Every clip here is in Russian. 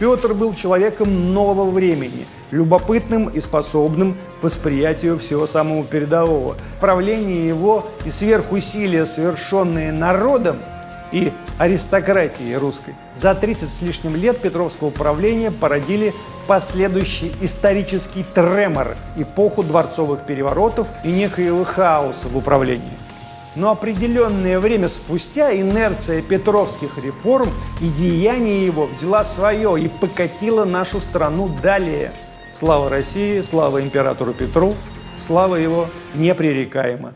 Петр был человеком нового времени, любопытным и способным к восприятию всего самого передового. Правление его и сверхусилия, совершенные народом и аристократией русской, за 30 с лишним лет Петровского правления породили последующий исторический тремор, эпоху дворцовых переворотов и некоего хаоса в управлении. Но определенное время спустя инерция петровских реформ и деяния его взяла свое и покатила нашу страну далее. Слава России, слава императору Петру, слава его непререкаема.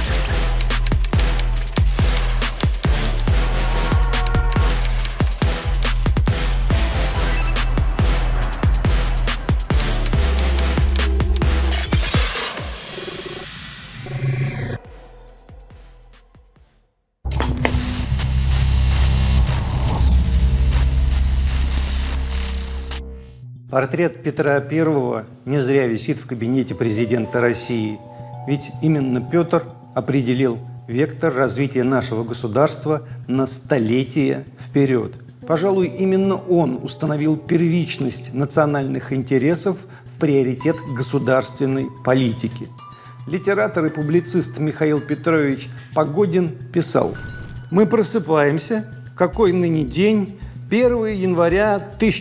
Портрет Петра I не зря висит в кабинете президента России, ведь именно Петр определил вектор развития нашего государства на столетия вперед. Пожалуй, именно он установил первичность национальных интересов в приоритет государственной политики. Литератор и публицист Михаил Петрович Погодин писал: «Мы просыпаемся, какой ныне день, 1 января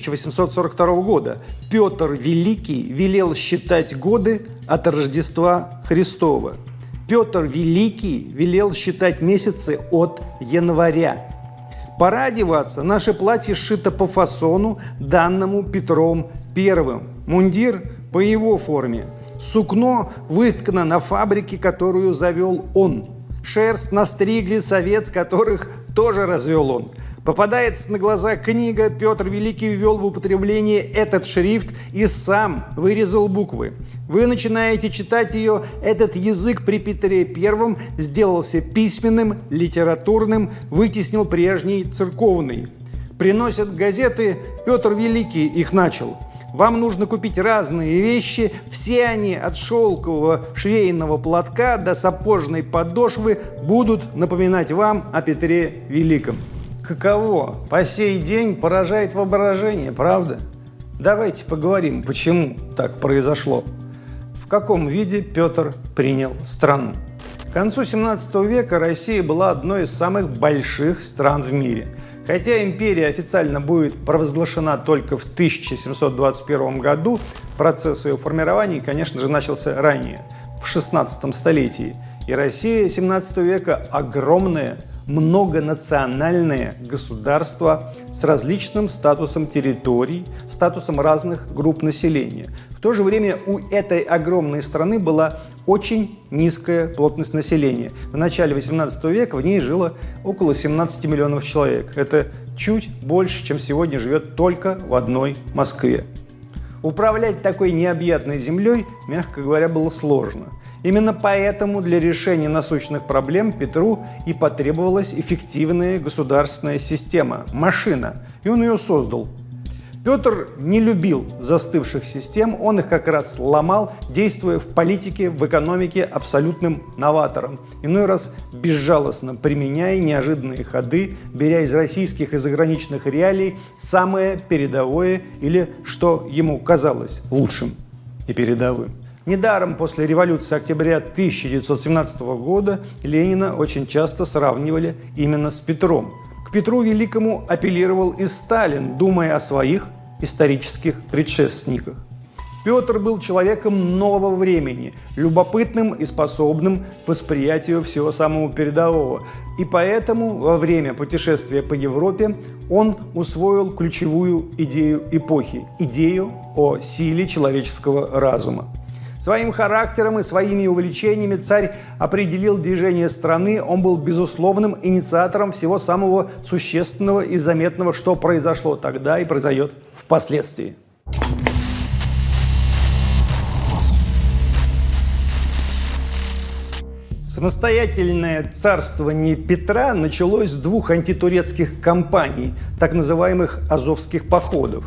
1842 года. Петр Великий велел считать годы от Рождества Христова. Петр Великий велел считать месяцы от января. Пора одеваться. Наше платье сшито по фасону, данному Петром I. Мундир по его форме. Сукно выткано на фабрике, которую завел он. Шерсть настригли с овец, которых тоже развел он. Попадается на глаза книга, Петр Великий ввел в употребление этот шрифт и сам вырезал буквы. Вы начинаете читать ее, этот язык при Петре I сделался письменным, литературным, вытеснил прежний церковный. Приносят газеты, Петр Великий их начал. Вам нужно купить разные вещи, все они от шелкового швейного платка до сапожной подошвы будут напоминать вам о Петре Великом». Каково по сей день поражает воображение, правда? Давайте поговорим, почему так произошло. В каком виде Петр принял страну? К концу 17 века Россия была одной из самых больших стран в мире. Хотя империя официально будет провозглашена только в 1721 году, процесс ее формирования, конечно же, начался ранее, в 16 столетии. И Россия 17 века огромная, многонациональное государство с различным статусом территорий, статусом разных групп населения. В то же время у этой огромной страны была очень низкая плотность населения. В начале 18 века в ней жило около 17 миллионов человек. Это чуть больше, чем сегодня живет только в одной Москве. Управлять такой необъятной землей, мягко говоря, было сложно. Именно поэтому для решения насущных проблем Петру и потребовалась эффективная государственная система – машина, и он ее создал. Петр не любил застывших систем, он их как раз ломал, действуя в политике, в экономике абсолютным новатором, иной раз безжалостно применяя неожиданные ходы, беря из российских и заграничных реалий самое передовое или, что ему казалось, лучшим и передовым. Недаром после революции октября 1917 года Ленина очень часто сравнивали именно с Петром. К Петру Великому апеллировал и Сталин, думая о своих исторических предшественниках. Петр был человеком нового времени, любопытным и способным к восприятию всего самого передового. И поэтому во время путешествия по Европе он усвоил ключевую идею эпохи – идею о силе человеческого разума. Своим характером и своими увлечениями царь определил движение страны, он был безусловным инициатором всего самого существенного и заметного, что произошло тогда и произойдет впоследствии. Самостоятельное царствование Петра началось с двух антитурецких кампаний, так называемых Азовских походов.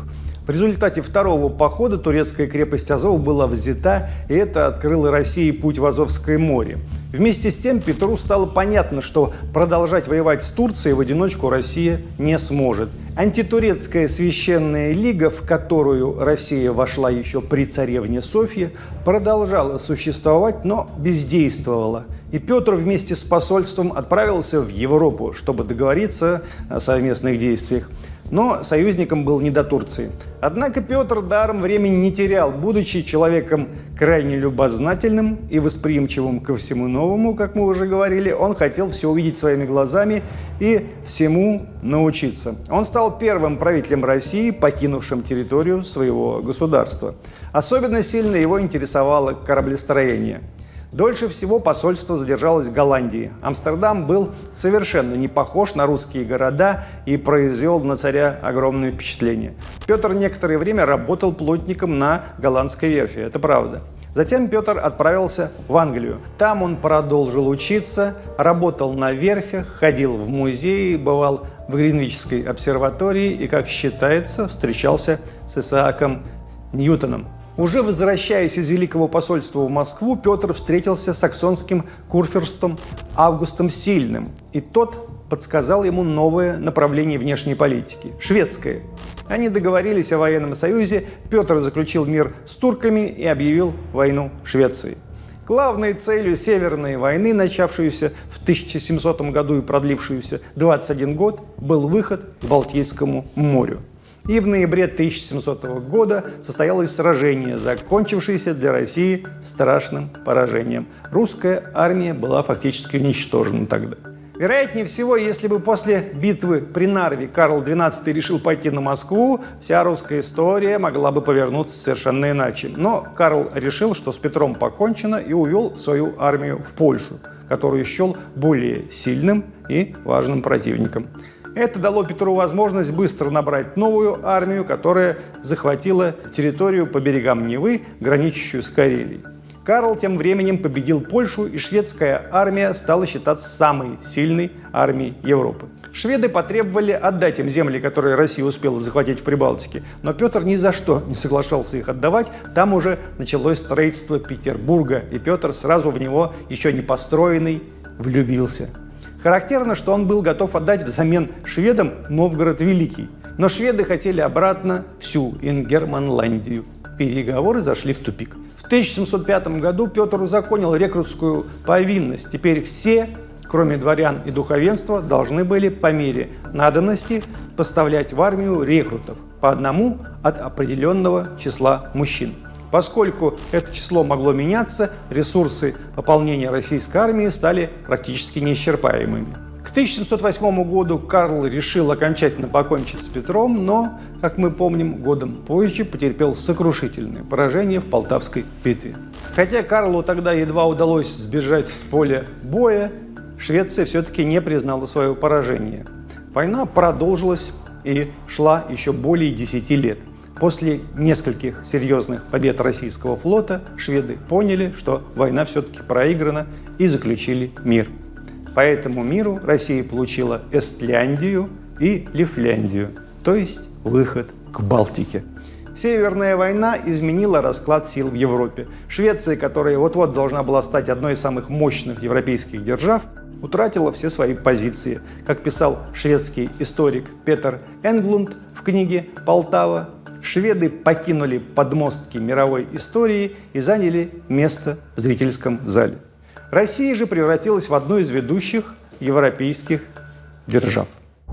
В результате второго похода турецкая крепость Азов была взята, и это открыло России путь в Азовское море. Вместе с тем Петру стало понятно, что продолжать воевать с Турцией в одиночку Россия не сможет. Антитурецкая священная лига, в которую Россия вошла еще при царевне Софье, продолжала существовать, но бездействовала. И Петр вместе с посольством отправился в Европу, чтобы договориться о совместных действиях. Но союзником был не до Турции. Однако Петр даром времени не терял, будучи человеком крайне любознательным и восприимчивым ко всему новому, как мы уже говорили, он хотел все увидеть своими глазами и всему научиться. Он стал первым правителем России, покинувшим территорию своего государства. Особенно сильно его интересовало кораблестроение. Дольше всего посольство задержалось в Голландии. Амстердам был совершенно не похож на русские города и произвел на царя огромное впечатление. Петр некоторое время работал плотником на голландской верфи, это правда. Затем Петр отправился в Англию. Там он продолжил учиться, работал на верфях, ходил в музеи, бывал в Гринвичской обсерватории и, как считается, встречался с Исааком Ньютоном. Уже возвращаясь из Великого посольства в Москву, Петр встретился с саксонским курфюрстом Августом Сильным, и тот подсказал ему новое направление внешней политики – шведское. Они договорились о военном союзе, Петр заключил мир с турками и объявил войну Швеции. Главной целью Северной войны, начавшейся в 1700 году и продлившуюся 21 год, был выход к Балтийскому морю. И в ноябре 1700 года состоялось сражение, закончившееся для России страшным поражением. Русская армия была фактически уничтожена тогда. Вероятнее всего, если бы после битвы при Нарве Карл XII решил пойти на Москву, вся русская история могла бы повернуться совершенно иначе. Но Карл решил, что с Петром покончено, и увел свою армию в Польшу, которую счел более сильным и важным противником. Это дало Петру возможность быстро набрать новую армию, которая захватила территорию по берегам Невы, граничащую с Карелией. Карл тем временем победил Польшу, и шведская армия стала считаться самой сильной армией Европы. Шведы потребовали отдать им земли, которые Россия успела захватить в Прибалтике, но Петр ни за что не соглашался их отдавать. Там уже началось строительство Петербурга, и Петр сразу в него, еще не построенный, влюбился. Характерно, что он был готов отдать взамен шведам Новгород Великий. Но шведы хотели обратно всю Ингерманландию. Переговоры зашли в тупик. В 1705 году Петр узаконил рекрутскую повинность. Теперь все, кроме дворян и духовенства, должны были по мере надобности поставлять в армию рекрутов, по одному от определенного числа мужчин. Поскольку это число могло меняться, ресурсы пополнения российской армии стали практически неисчерпаемыми. К 1708 году Карл решил окончательно покончить с Петром, но, как мы помним, годом позже потерпел сокрушительное поражение в Полтавской битве. Хотя Карлу тогда едва удалось сбежать с поля боя, Швеция все-таки не признала свое поражение. Война продолжилась и шла еще более 10 лет. После нескольких серьезных побед российского флота шведы поняли, что война все-таки проиграна, и заключили мир. По этому миру Россия получила Эстляндию и Лифляндию, то есть выход к Балтике. Северная война изменила расклад сил в Европе. Швеция, которая вот-вот должна была стать одной из самых мощных европейских держав, утратила все свои позиции. Как писал шведский историк Петер Энглунд в книге «Полтава», шведы покинули подмостки мировой истории и заняли место в зрительском зале. Россия же превратилась в одну из ведущих европейских держав.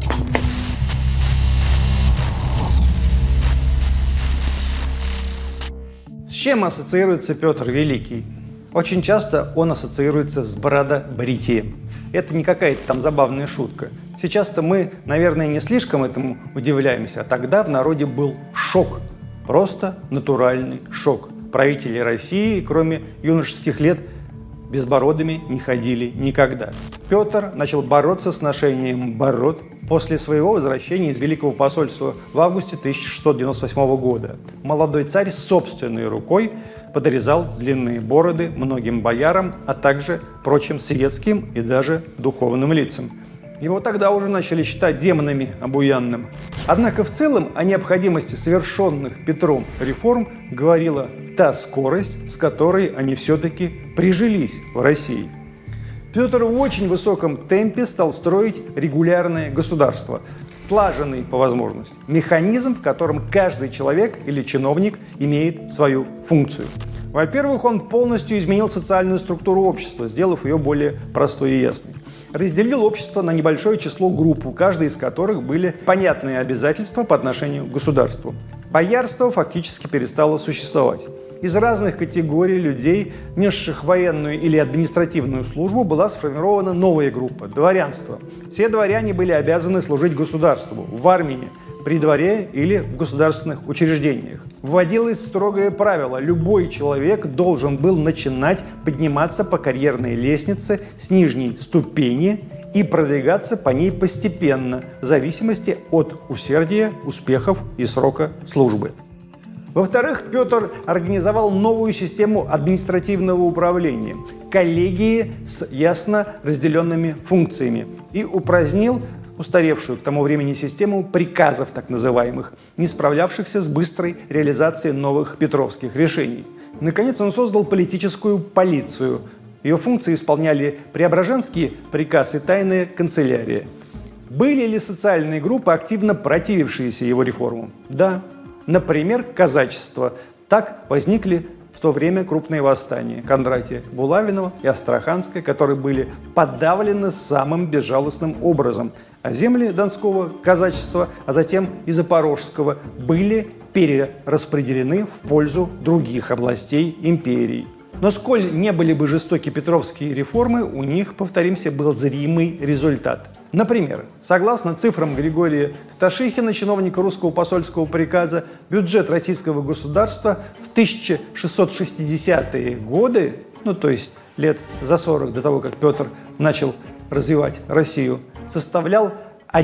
С чем ассоциируется Петр Великий? Очень часто он ассоциируется с бородобритием. Это не какая-то там забавная шутка. Сейчас-то мы, наверное, не слишком этому удивляемся, а тогда в народе был шок. Просто натуральный шок. Правители России, кроме юношеских лет, безбородыми не ходили никогда. Петр начал бороться с ношением бород после своего возвращения из Великого посольства в августе 1698 года. Молодой царь собственной рукой подрезал длинные бороды многим боярам, а также прочим светским и даже духовным лицам. Его тогда уже начали считать демонами обуянным. Однако в целом о необходимости совершенных Петром реформ говорила та скорость, с которой они все-таки прижились в России. Петр в очень высоком темпе стал строить регулярное государство, слаженный по возможности, механизм, в котором каждый человек или чиновник имеет свою функцию. Во-первых, он полностью изменил социальную структуру общества, сделав ее более простой и ясной. Разделил общество на небольшое число групп, у каждой из которых были понятные обязательства по отношению к государству. Боярство фактически перестало существовать. Из разных категорий людей, несших военную или административную службу, была сформирована новая группа – дворянство. Все дворяне были обязаны служить государству в армии, при дворе или в государственных учреждениях. Вводилось строгое правило – любой человек должен был начинать подниматься по карьерной лестнице с нижней ступени и продвигаться по ней постепенно, в зависимости от усердия, успехов и срока службы. Во-вторых, Петр организовал новую систему административного управления – коллегии с ясно разделенными функциями и упразднил устаревшую к тому времени систему приказов так называемых, не справлявшихся с быстрой реализацией новых петровских решений. Наконец, он создал политическую полицию. Ее функции исполняли Преображенский приказ и тайная канцелярия. Были ли социальные группы, активно противившиеся его реформам? Да. Например, казачество. Так возникли в то время крупные восстания Кондратия Булавинова и Астраханское, которые были подавлены самым безжалостным образом. А земли Донского казачества, а затем и Запорожского, были перераспределены в пользу других областей империи. Но сколь не были бы жестоки петровские реформы, у них, повторимся, был зримый результат. Например, согласно цифрам Григория Кташихина, чиновника русского посольского приказа, бюджет российского государства в 1660-е годы, то есть лет за 40 до того, как Петр начал развивать Россию, составлял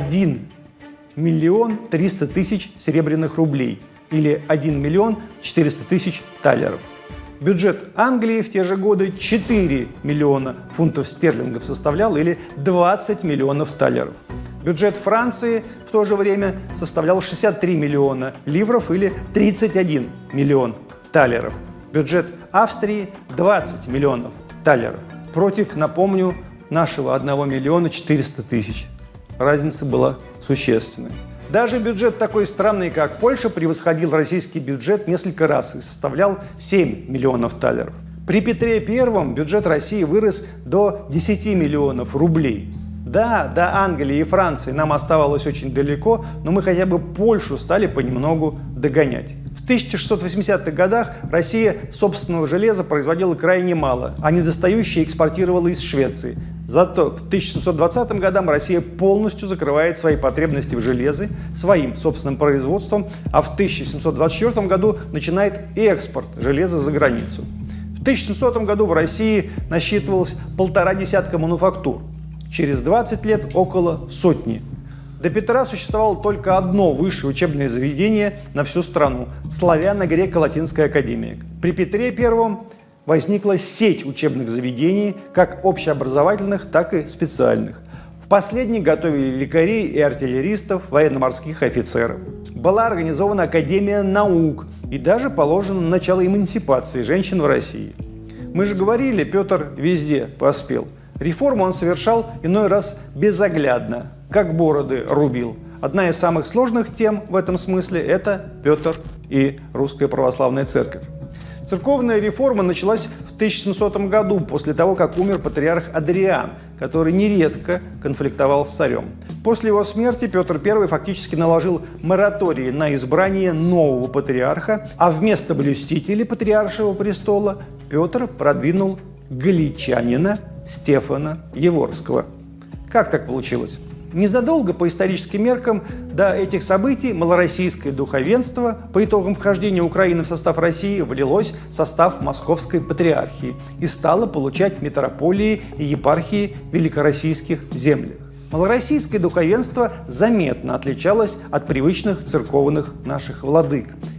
1 миллион 300 тысяч серебряных рублей или 1 миллион 400 тысяч талеров. Бюджет Англии в те же годы 4 миллиона фунтов стерлингов составлял или 20 миллионов талеров. Бюджет Франции в то же время составлял 63 миллиона ливров или 31 миллион талеров. Бюджет Австрии 20 миллионов талеров. Против, напомню, нашего 1 миллиона 400 тысяч. Разница была существенной. Даже бюджет такой страны, как Польша, превосходил российский бюджет несколько раз и составлял 7 миллионов талеров. При Петре I бюджет России вырос до 10 миллионов рублей. Да, до Англии и Франции нам оставалось очень далеко, но мы хотя бы Польшу стали понемногу догонять. В 1680-х годах Россия собственного железа производила крайне мало, а недостающее экспортировала из Швеции. Зато к 1720 годам Россия полностью закрывает свои потребности в железе своим собственным производством, а в 1724 году начинает экспорт железа за границу. В 1700 году в России насчитывалось 1,5 десятка мануфактур. Через 20 лет около сотни. До Петра существовало только одно высшее учебное заведение на всю страну – Славяно-Греко-Латинская академия. При Петре I возникла сеть учебных заведений, как общеобразовательных, так и специальных. В последних готовили лекарей и артиллеристов, военно-морских офицеров. Была организована Академия наук и даже положено начало эмансипации женщин в России. Мы же говорили, Петр везде поспел. Реформу он совершал иной раз безоглядно, как бороды рубил. Одна из самых сложных тем в этом смысле – это Петр и Русская Православная Церковь. Церковная реформа началась в 1700 году, после того, как умер патриарх Адриан, который нередко конфликтовал с царем. После его смерти Петр I фактически наложил мораторий на избрание нового патриарха, а вместо блюстителя патриаршего престола Петр продвинул галичанина Стефана Яворского. Как так получилось? Незадолго по историческим меркам до этих событий малороссийское духовенство по итогам вхождения Украины в состав России влилось в состав Московской патриархии и стало получать митрополии и епархии в великороссийских землях. Малороссийское духовенство заметно отличалось от привычных церковных наших владык.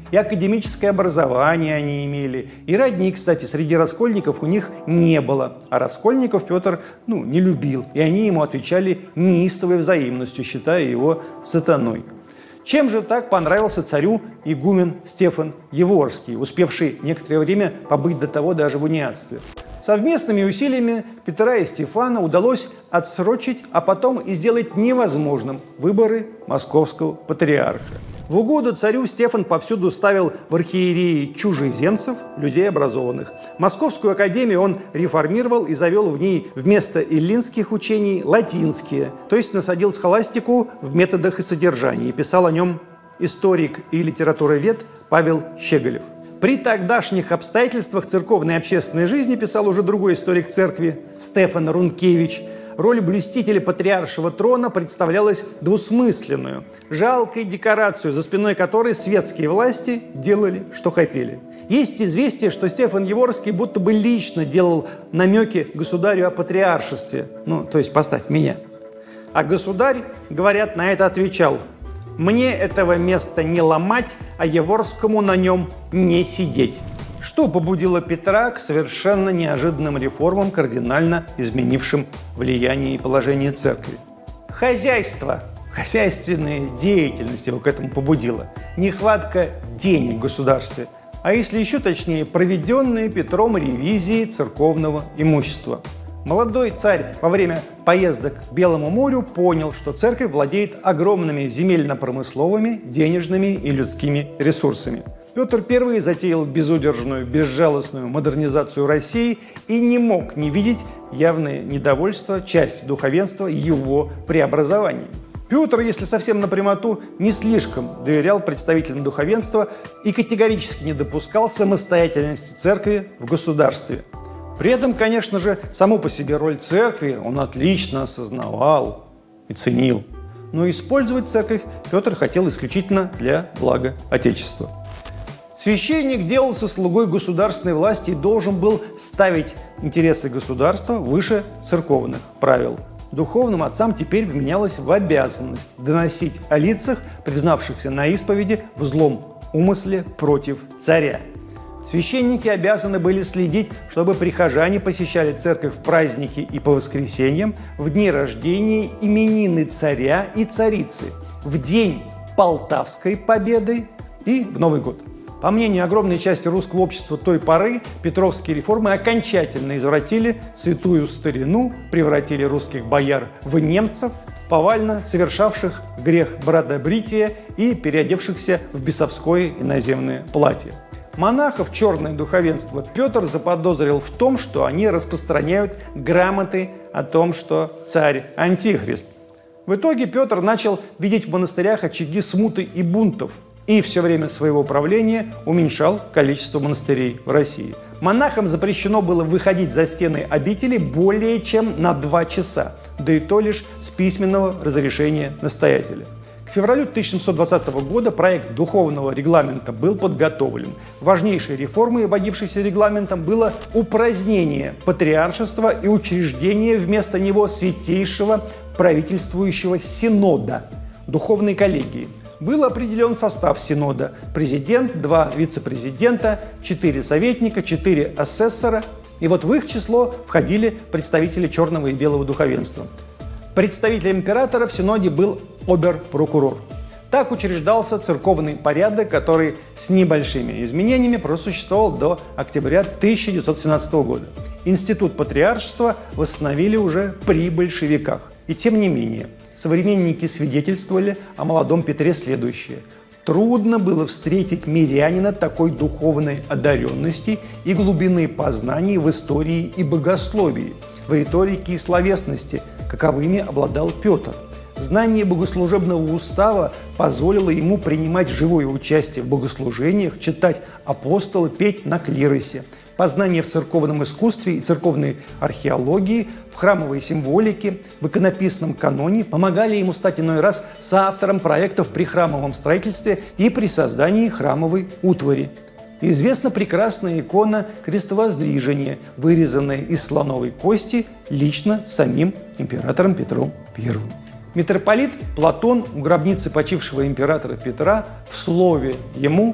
и академическое образование они имели, и родни, кстати, среди раскольников у них не было. А раскольников Петр, не любил, и они ему отвечали неистовой взаимностью, считая его сатаной. Чем же так понравился царю игумен Стефан Яворский, успевший некоторое время побыть до того даже в униатстве? Совместными усилиями Петра и Стефана удалось отсрочить, а потом и сделать невозможным выборы московского патриарха. В угоду царю Стефан повсюду ставил в архиереи чужеземцев, людей образованных. Московскую академию он реформировал и завел в ней вместо эллинских учений латинские, то есть насадил схоластику в методах и содержании. Писал о нем историк и литературовед Павел Щеголев. При тогдашних обстоятельствах церковной и общественной жизни, писал уже другой историк церкви Стефан Рункевич, роль блюстителя патриаршего трона представлялась двусмысленную, жалкой декорацию, за спиной которой светские власти делали, что хотели. Есть известие, что Стефан Яворский будто бы лично делал намеки государю о патриаршестве, то есть поставь меня. А государь, говорят, на это отвечал: «Мне этого места не ломать, а Яворскому на нем не сидеть». Что побудило Петра к совершенно неожиданным реформам, кардинально изменившим влияние и положение церкви? Хозяйство, хозяйственная деятельность его к этому побудила. Нехватка денег в государстве, а если еще точнее, проведенные Петром ревизии церковного имущества. Молодой царь во время поездок к Белому морю понял, что церковь владеет огромными земельно-промысловыми, денежными и людскими ресурсами. Петр I затеял безудержную, безжалостную модернизацию России и не мог не видеть явное недовольство части духовенства его преобразованием. Петр, если совсем напрямую, не слишком доверял представителям духовенства и категорически не допускал самостоятельности церкви в государстве. При этом, конечно же, саму по себе роль церкви он отлично осознавал и ценил. Но использовать церковь Петр хотел исключительно для блага Отечества. Священник делался слугой государственной власти и должен был ставить интересы государства выше церковных правил. Духовным отцам теперь вменялось в обязанность доносить о лицах, признавшихся на исповеди в злом умысле против царя. Священники обязаны были следить, чтобы прихожане посещали церковь в праздники и по воскресеньям, в дни рождения, именины царя и царицы, в день Полтавской победы и в Новый год. По мнению огромной части русского общества той поры, петровские реформы окончательно извратили святую старину, превратили русских бояр в немцев, повально совершавших грех бродобрития и переодевшихся в бесовское иноземное платье. Монахов черное духовенство Петр заподозрил в том, что они распространяют грамоты о том, что царь антихрист. В итоге Петр начал видеть в монастырях очаги смуты и бунтов и все время своего правления уменьшал количество монастырей в России. Монахам запрещено было выходить за стены обители более чем на 2 часа, да и то лишь с письменного разрешения настоятеля. К февралю 1720 года проект духовного регламента был подготовлен. Важнейшей реформой, вводившейся регламентом, было упразднение патриаршества и учреждение вместо него святейшего правительствующего синода, духовной коллегии. Был определен состав синода: президент, 2 вице-президента, 4 советника, 4 асессора. И вот в их число входили представители черного и белого духовенства. Представителем императора в синоде был обер-прокурор. Так учреждался церковный порядок, который с небольшими изменениями просуществовал до октября 1917 года. Институт патриаршества восстановили уже при большевиках. И тем не менее, современники свидетельствовали о молодом Петре следующее. Трудно было встретить мирянина такой духовной одаренности и глубины познаний в истории и богословии, в риторике и словесности, каковыми обладал Петр. Знание богослужебного устава позволило ему принимать живое участие в богослужениях, читать апостолы, петь на клиросе. Познание в церковном искусстве и церковной археологии, в храмовой символике, в иконописном каноне помогали ему стать иной раз соавтором проектов при храмовом строительстве и при создании храмовой утвари. Известна прекрасная икона крестовоздвижения, вырезанная из слоновой кости лично самим императором Петром I. Митрополит Платон у гробницы почившего императора Петра в слове ему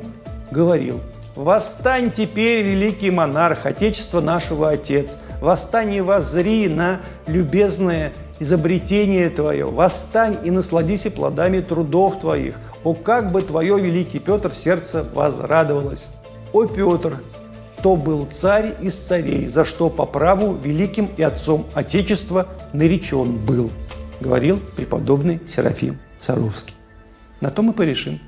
говорил: «Восстань теперь, великий монарх, отечество нашего отец, восстань и воззри на любезное изобретение твое, восстань и насладись плодами трудов твоих. О, как бы твое, великий Петр, сердце возрадовалось! О, Петр, то был царь из царей, за что по праву великим и отцом Отечества наречен был», говорил преподобный Серафим Саровский. На то мы порешим.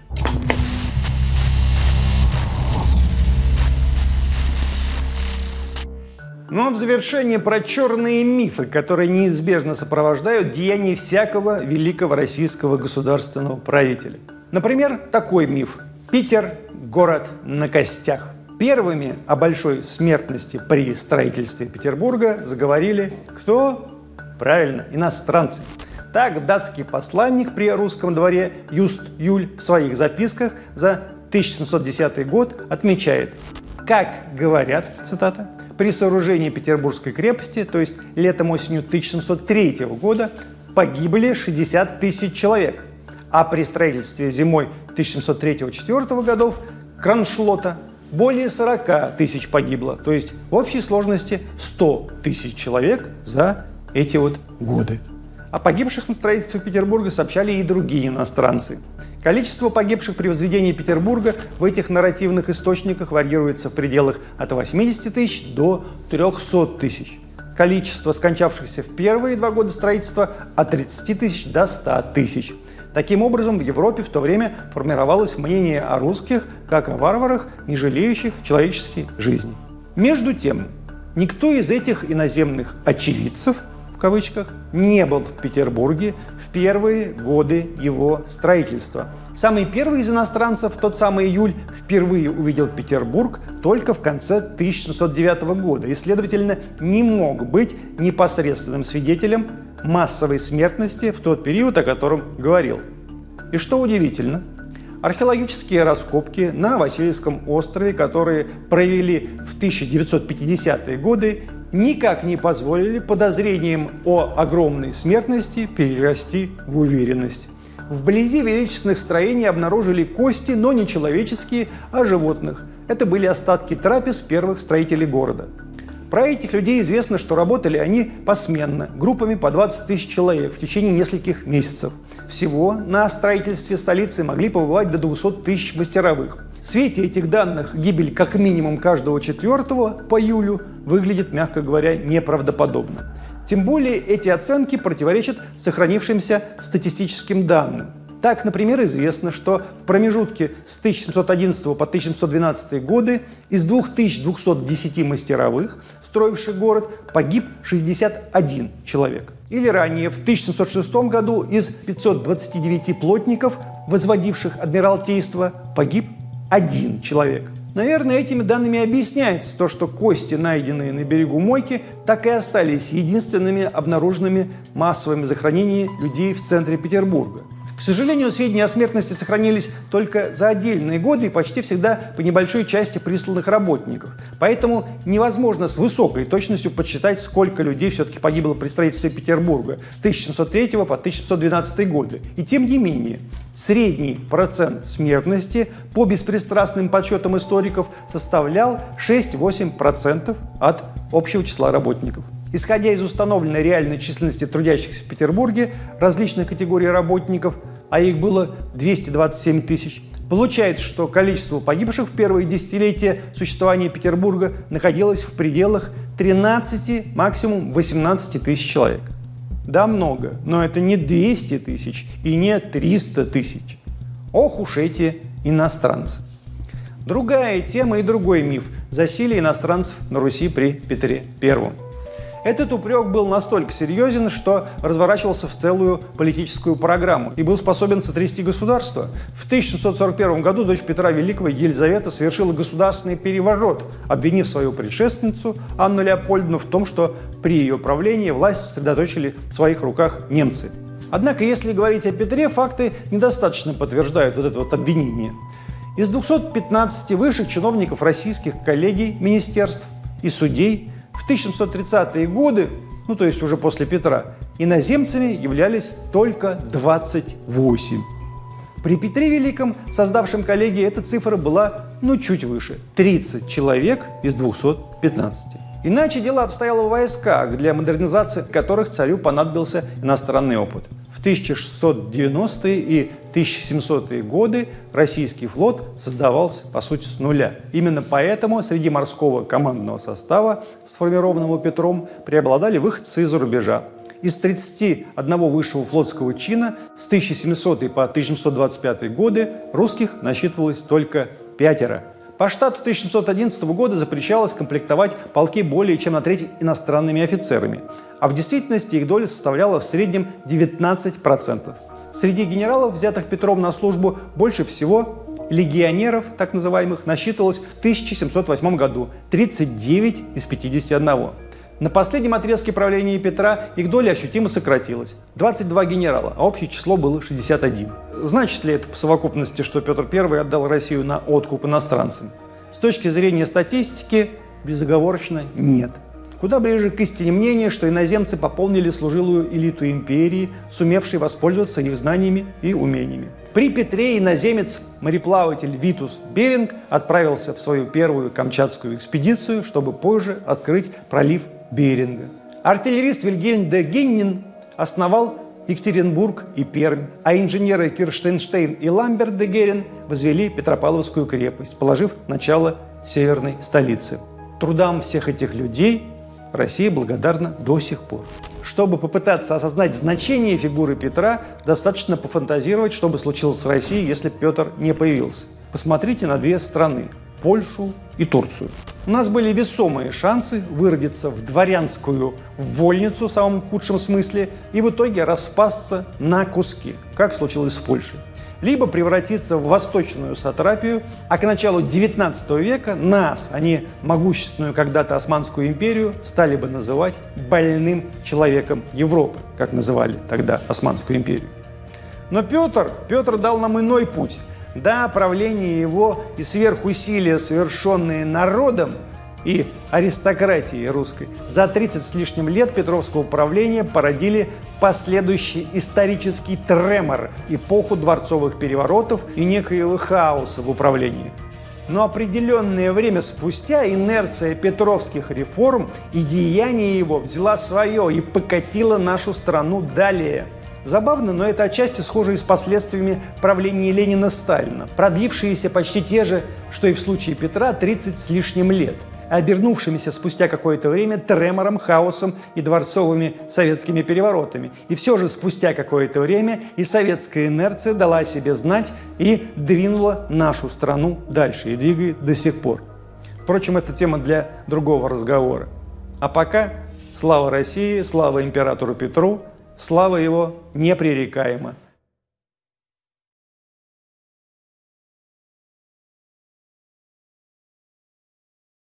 Ну а в завершение про черные мифы, которые неизбежно сопровождают деяния всякого великого российского государственного правителя. Например, такой миф: Питер – город на костях. Первыми о большой смертности при строительстве Петербурга заговорили кто? Правильно, иностранцы. Так, датский посланник при русском дворе Юст Юль в своих записках за 1710 год отмечает: «Как говорят, цитата, при сооружении Петербургской крепости, то есть летом-осенью 1703 года, погибли 60 тысяч человек, а при строительстве зимой 1703-1704 годов Кроншлота более 40 тысяч погибло, то есть в общей сложности 100 тысяч человек за эти вот годы». О погибших на строительстве Петербурга сообщали и другие иностранцы. Количество погибших при возведении Петербурга в этих нарративных источниках варьируется в пределах от 80 тысяч до 300 тысяч. Количество скончавшихся в первые 2 года строительства от 30 тысяч до 100 тысяч. Таким образом, в Европе в то время формировалось мнение о русских как о варварах, не жалеющих человеческой жизни. Между тем, никто из этих иноземных очевидцев, в кавычках, не был в Петербурге в первые годы его строительства. Самый первый из иностранцев, тот самый Июль, впервые увидел Петербург только в конце 1709 года и, следовательно, не мог быть непосредственным свидетелем массовой смертности в тот период, о котором говорил. И что удивительно, археологические раскопки на Васильевском острове, которые провели в 1950-е годы, никак не позволили подозрениям о огромной смертности перерасти в уверенность. Вблизи величественных строений обнаружили кости, но не человеческие, а животных. Это были остатки трапез первых строителей города. Про этих людей известно, что работали они посменно, группами по 20 тысяч человек в течение нескольких месяцев. Всего на строительстве столицы могли побывать до 200 тысяч мастеровых. В свете этих данных гибель как минимум каждого 4-го по июлю выглядит, мягко говоря, неправдоподобно. Тем более эти оценки противоречат сохранившимся статистическим данным. Так, например, известно, что в промежутке с 1711 по 1712 годы из 2210 мастеровых, строивших город, погиб 61 человек. Или ранее, в 1706 году, из 529 плотников, возводивших Адмиралтейство, погиб 1 человек. Наверное, этими данными объясняется то, что кости, найденные на берегу Мойки, так и остались единственными обнаруженными массовыми захоронениями людей в центре Петербурга. К сожалению, сведения о смертности сохранились только за отдельные годы и почти всегда по небольшой части присланных работников. Поэтому невозможно с высокой точностью подсчитать, сколько людей все-таки погибло при строительстве Петербурга с 1703 по 1712 годы. И тем не менее, средний процент смертности по беспристрастным подсчетам историков составлял 6-8% от общего числа работников. Исходя из установленной реальной численности трудящихся в Петербурге различных категорий работников, а их было 227 тысяч, получается, что количество погибших в первые десятилетия существования Петербурга находилось в пределах 13, максимум 18 тысяч человек. Да, много, но это не 200 тысяч и не 300 тысяч. Ох уж эти иностранцы. Другая тема и другой миф – засилие иностранцев на Руси при Петре I. Этот упрек был настолько серьезен, что разворачивался в целую политическую программу и был способен сотрясти государство. В 1741 году дочь Петра Великого Елизавета совершила государственный переворот, обвинив свою предшественницу Анну Леопольдовну в том, что при ее правлении власть сосредоточили в своих руках немцы. Однако, если говорить о Петре, факты недостаточно подтверждают вот это вот обвинение. Из 215 высших чиновников российских коллегий, министерств и судей в 1730-е годы, ну то есть уже после Петра, иноземцами являлись только 28. При Петре Великом, создавшем коллегии, эта цифра была, чуть выше – 30 человек из 215. Иначе дело обстояло в войсках, для модернизации которых царю понадобился иностранный опыт. В 1690-е и 1700-е годы российский флот создавался, по сути, с нуля. Именно поэтому среди морского командного состава, сформированного Петром, преобладали выходцы из-за рубежа. Из 31 высшего флотского чина с 1700 по 1725 годы русских насчитывалось только 5. По штату 1711 года запрещалось комплектовать полки более чем на треть иностранными офицерами, а в действительности их доля составляла в среднем 19%. Среди генералов, взятых Петром на службу, больше всего легионеров, так называемых, насчитывалось в 1708 году – 39 из 51. На последнем отрезке правления Петра их доля ощутимо сократилась – 22 генерала, а общее число было 61. Значит ли это по совокупности, что Петр I отдал Россию на откуп иностранцам? С точки зрения статистики, безоговорочно нет. Куда ближе к истине мнение, что иноземцы пополнили служилую элиту империи, сумевшей воспользоваться их знаниями и умениями. При Петре иноземец-мореплаватель Витус Беринг отправился в свою первую Камчатскую экспедицию, чтобы позже открыть пролив Беринга. Артиллерист Вильгельм де Геннин основал Екатеринбург и Пермь, а инженеры Кирштейнштейн и Ламберт де Герен возвели Петропавловскую крепость, положив начало северной столице. Трудам всех этих людей Россия благодарна до сих пор. Чтобы попытаться осознать значение фигуры Петра, достаточно пофантазировать, что бы случилось с Россией, если Петр не появился. Посмотрите на две страны – Польшу и Турцию. У нас были весомые шансы выродиться в дворянскую вольницу в самом худшем смысле и в итоге распасться на куски, как случилось в Польше. Либо превратиться в восточную сатрапию, а к началу XIX века нас, а не могущественную когда-то Османскую империю, стали бы называть больным человеком Европы, как называли тогда Османскую империю. Но Петр дал нам иной путь. Да, правление его и сверхусилия, совершенные народом и аристократией русской, за 30 с лишним лет петровского правления породили последующий исторический тремор, эпоху дворцовых переворотов и некоего хаоса в управлении. Но определенное время спустя инерция петровских реформ и деяния его взяла свое и покатила нашу страну далее. Забавно, но это отчасти схоже и с последствиями правления Ленина-Сталина, продлившиеся почти те же, что и в случае Петра, 30 с лишним лет, обернувшимися спустя какое-то время тремором, хаосом и дворцовыми советскими переворотами. И все же спустя какое-то время и советская инерция дала о себе знать и двинула нашу страну дальше, и двигает до сих пор. Впрочем, это тема для другого разговора. А пока слава России, слава императору Петру, слава его непререкаема.